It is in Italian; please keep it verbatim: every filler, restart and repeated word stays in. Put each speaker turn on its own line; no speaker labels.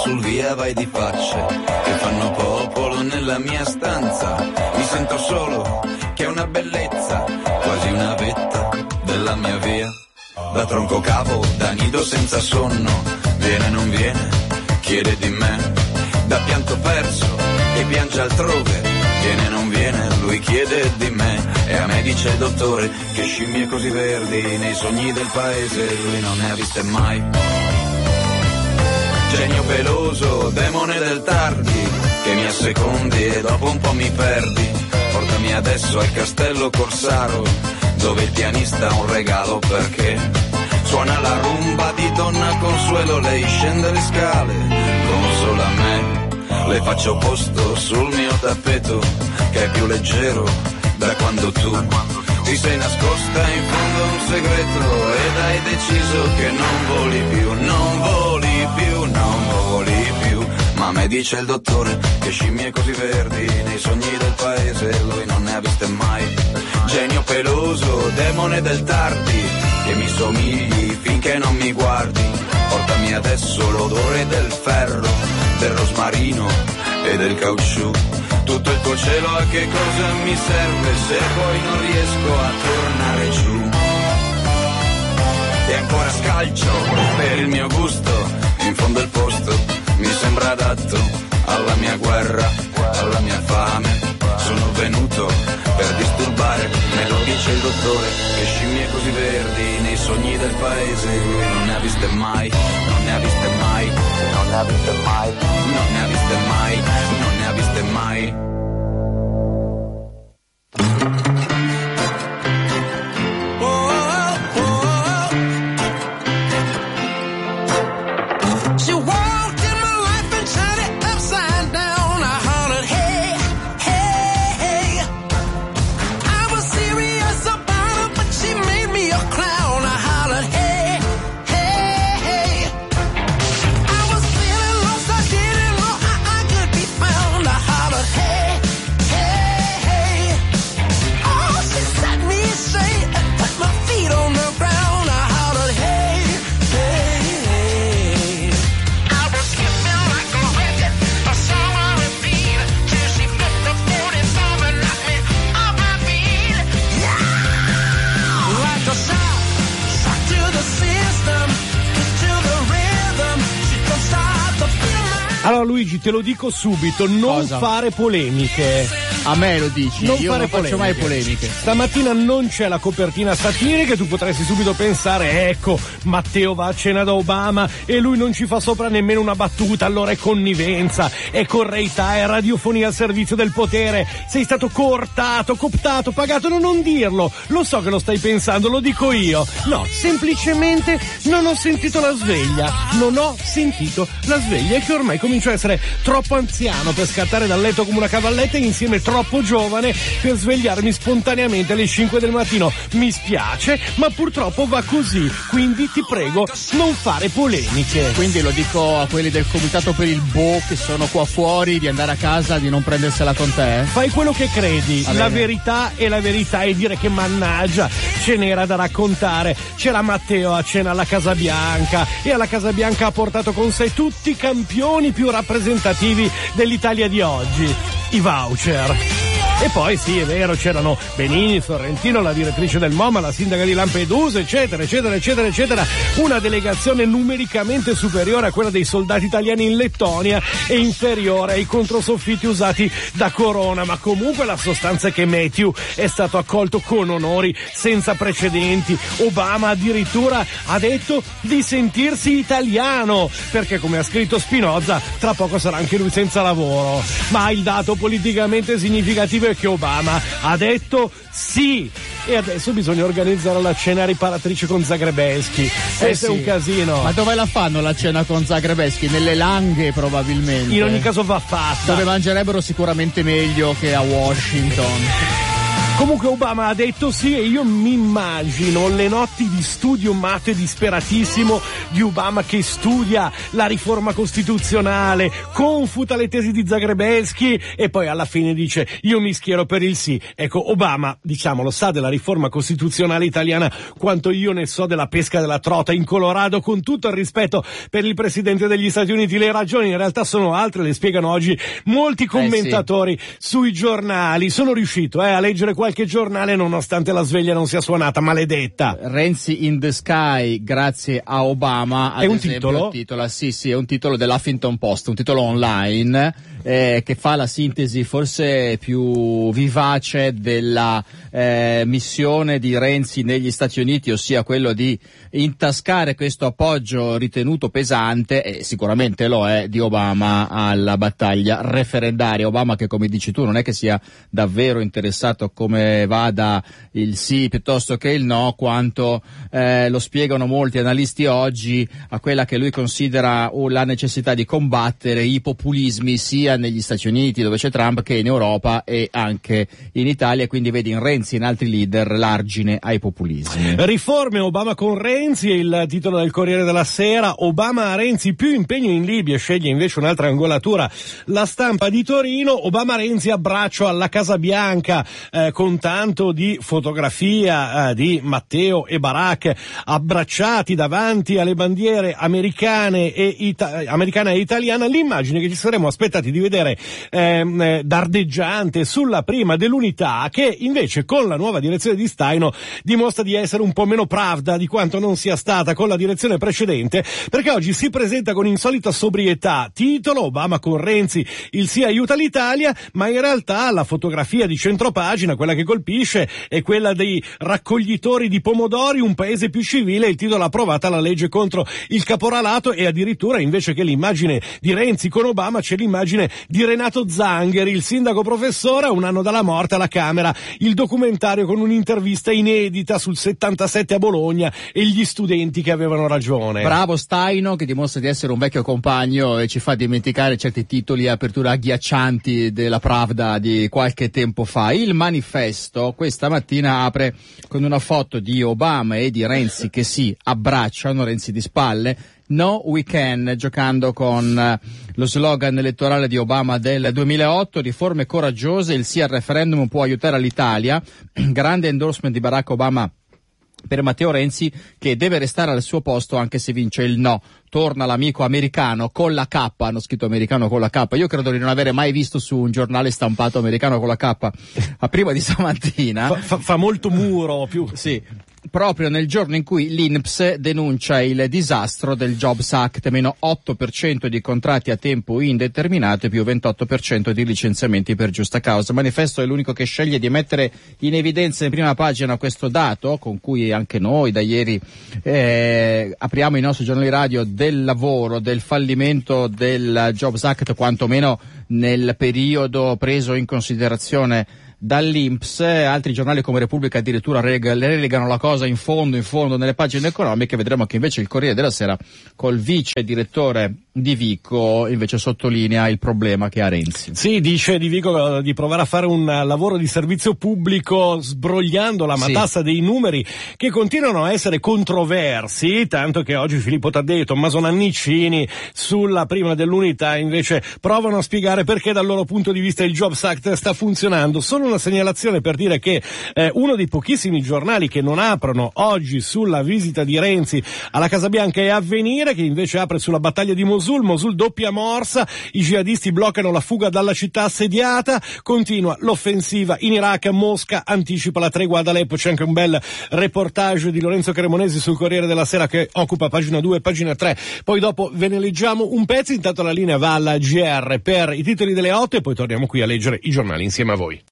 sul via vai di facce che fanno popolo nella mia stanza. Mi sento solo, che è una bellezza, quasi una vetta della mia via. Da tronco cavo, da nido senza sonno, viene non viene, chiede di me. Da pianto perso, che piange altrove, viene non viene, lui chiede di me. E a me dice il dottore che scimmie così verdi nei sogni del paese lui non ne ha viste mai. Genio peloso, demone del tardi, che mi assecondi e dopo un po' mi perdi. Portami adesso al castello Corsaro, dove il pianista ha un regalo perché suona la rumba di Donna Consuelo. Lei scende le scale, consola me, le faccio posto sul mio tappeto che è più leggero da quando tu ti sei nascosta in fondo a un segreto ed hai deciso che non voli più, non voli più, non voli più. Ma a me dice il dottore che scimmie così verdi nei sogni del paese lui non ne ha viste mai. Genio peloso, demone del tardi, che mi somigli finché non mi guardi. Portami adesso l'odore del ferro, del rosmarino e del caucciù. Tutto il tuo cielo a che cosa mi serve se poi non riesco a tornare giù. E ancora scalcio per il mio gusto, in fondo il posto mi sembra adatto alla mia guerra, alla mia fame. Sono venuto per disturbare, me lo dice il dottore, che scimmie così verdi nei sogni del paese lui non ne ha viste mai, non ne ha viste mai, non ne ha viste mai, non ne ha viste mai, non ne ha viste mai.
Allora Luigi, te lo dico subito, non
Cosa?
fare polemiche.
A me lo dici,
Non
io
fare
non faccio
polemiche.
mai polemiche.
Stamattina non c'è la copertina satirica, tu potresti subito pensare, ecco, Matteo va a cena da Obama e lui non ci fa sopra nemmeno una battuta, allora è connivenza, è correità, è radiofonia al servizio del potere, sei stato coortato, cooptato, pagato, no, non dirlo, lo so che lo stai pensando, lo dico io. No, semplicemente non ho sentito la sveglia, non ho sentito la sveglia e che ormai comincio a essere troppo anziano per scattare dal letto come una cavalletta e insieme troppo giovane per svegliarmi spontaneamente alle cinque del mattino. Mi spiace, ma purtroppo va così, quindi ti prego non fare polemiche.
Quindi lo dico a quelli del comitato per il Bo che sono qua fuori di andare a casa, di non prendersela con te.
Fai quello che credi,
Va
la
bene.
verità è la verità e dire che mannaggia ce n'era da raccontare. C'era Matteo a cena alla Casa Bianca e alla Casa Bianca ha portato con sé tutti i campioni più rappresentativi dell'Italia di oggi, i voucher. E poi sì, è vero, c'erano Benigni, Sorrentino, la direttrice del MoMA, la sindaca di Lampedusa, eccetera, eccetera, eccetera, eccetera. Una delegazione numericamente superiore a quella dei soldati italiani in Lettonia e inferiore ai controsoffitti usati da Corona. Ma comunque la sostanza è che Matthew è stato accolto con onori senza precedenti. Obama addirittura ha detto di sentirsi italiano, perché come ha scritto Spinoza, tra poco sarà anche lui senza lavoro. Ma il dato politicamente significativo è che Obama ha detto sì e adesso bisogna organizzare la cena riparatrice con Zagrebeschi. Questo
Eh
è un
sì.
casino.
Ma dove la fanno la cena con Zagrebeschi? Nelle Langhe probabilmente.
In ogni caso va fatta.
Dove mangerebbero sicuramente meglio che a Washington.
Comunque Obama ha detto sì e io mi immagino le notti di studio matto e disperatissimo di Obama che studia la riforma costituzionale, confuta le tesi di Zagrebelsky e poi alla fine dice io mi schiero per il sì. Ecco, Obama, diciamolo, sa della riforma costituzionale italiana quanto io ne so della pesca della trota in Colorado, con tutto il rispetto per il presidente degli Stati Uniti. Le ragioni in realtà sono altre, le spiegano oggi molti commentatori eh sì. sui giornali. Sono riuscito eh, a leggere qualche Qualche giornale nonostante la sveglia non sia suonata, maledetta.
Renzi in the Sky grazie a Obama, ad
è un
esempio,
titolo?
Titola, sì sì, è un titolo dell'Huffington Post, un titolo online eh, che fa la sintesi forse più vivace della eh, missione di Renzi negli Stati Uniti, ossia quello di intascare questo appoggio ritenuto pesante, e sicuramente lo è, di Obama alla battaglia referendaria. Obama che, come dici tu, non è che sia davvero interessato come vada il sì piuttosto che il no, quanto eh, lo spiegano molti analisti oggi, a quella che lui considera uh, la necessità di combattere i populismi sia negli Stati Uniti dove c'è Trump che in Europa e anche in Italia, quindi vedi in Renzi e in altri leader l'argine ai populismi.
Riforme Obama con Renzi è il titolo del Corriere della Sera. Obama a Renzi più impegno in Libia, sceglie invece un'altra angolatura La Stampa di Torino. Obama Renzi abbraccio alla Casa Bianca eh, con tanto di fotografia eh, di Matteo e Barack abbracciati davanti alle bandiere americane e, ita- americana e italiana, l'immagine che ci saremmo aspettati di vedere ehm, eh, dardeggiante sulla prima dell'Unità, che invece con la nuova direzione di Staino dimostra di essere un po' meno pravda di quanto non sia stata con la direzione precedente, perché oggi si presenta con insolita sobrietà, titolo Obama con Renzi, il sì aiuta l'Italia, ma in realtà la fotografia di centropagina, quella che colpisce, è quella dei raccoglitori di pomodori, un paese più civile. Il titolo: approvata la legge contro il caporalato, e addirittura invece che l'immagine di Renzi con Obama c'è l'immagine di Renato Zangheri, il sindaco professore, a un anno dalla morte alla Camera, il documentario con un'intervista inedita sul settantasette a Bologna e gli studenti che avevano ragione.
Bravo Staino, che dimostra di essere un vecchio compagno e ci fa dimenticare certi titoli e aperture agghiaccianti della Pravda di qualche tempo fa. Il Manifesto questa mattina apre con una foto di Obama e di Renzi che si abbracciano, Renzi di spalle, No We Can, giocando con lo slogan elettorale di Obama del duemilaotto, riforme coraggiose, il sì al referendum può aiutare l'Italia, grande endorsement di Barack Obama per Matteo Renzi, che deve restare al suo posto anche se vince il no. Torna l'amico americano con la K, hanno scritto americano con la K, io credo di non avere mai visto su un giornale stampato americano con la K a prima di stamattina.
Fa, fa, fa molto muro più.
Sì. Proprio nel giorno in cui l'I N P S denuncia il disastro del Jobs Act, meno otto per cento di contratti a tempo indeterminato e più ventotto per cento di licenziamenti per giusta causa. Manifesto è l'unico che sceglie di mettere in evidenza in prima pagina questo dato, con cui anche noi da ieri eh, apriamo i nostri giornali radio, del lavoro, del fallimento del Jobs Act, quantomeno nel periodo preso in considerazione dall'I N P S. Altri giornali come Repubblica addirittura relegano la cosa in fondo, in fondo nelle pagine economiche. Vedremo che invece il Corriere della Sera, col vice direttore Di Vico, invece sottolinea il problema che ha Renzi.
Sì, dice Di Vico di provare a fare un lavoro di servizio pubblico sbrogliando la matassa sì. dei numeri che continuano a essere controversi, tanto che oggi Filippo Taddei e Tommaso Nannicini sulla prima dell'Unità invece provano a spiegare perché dal loro punto di vista il Jobs Act sta funzionando. Solo una segnalazione per dire che eh, uno dei pochissimi giornali che non aprono oggi sulla visita di Renzi alla Casa Bianca è Avvenire, che invece apre sulla battaglia di Mosul. Mosul doppia morsa, i jihadisti bloccano la fuga dalla città assediata, continua l'offensiva in Iraq, Mosca anticipa la tregua ad Aleppo. C'è anche un bel reportage di Lorenzo Cremonesi sul Corriere della Sera che occupa pagina due e pagina tre, poi dopo ve ne leggiamo un pezzo. Intanto la linea va alla G R per i titoli delle otto e poi torniamo qui a leggere i giornali insieme a voi.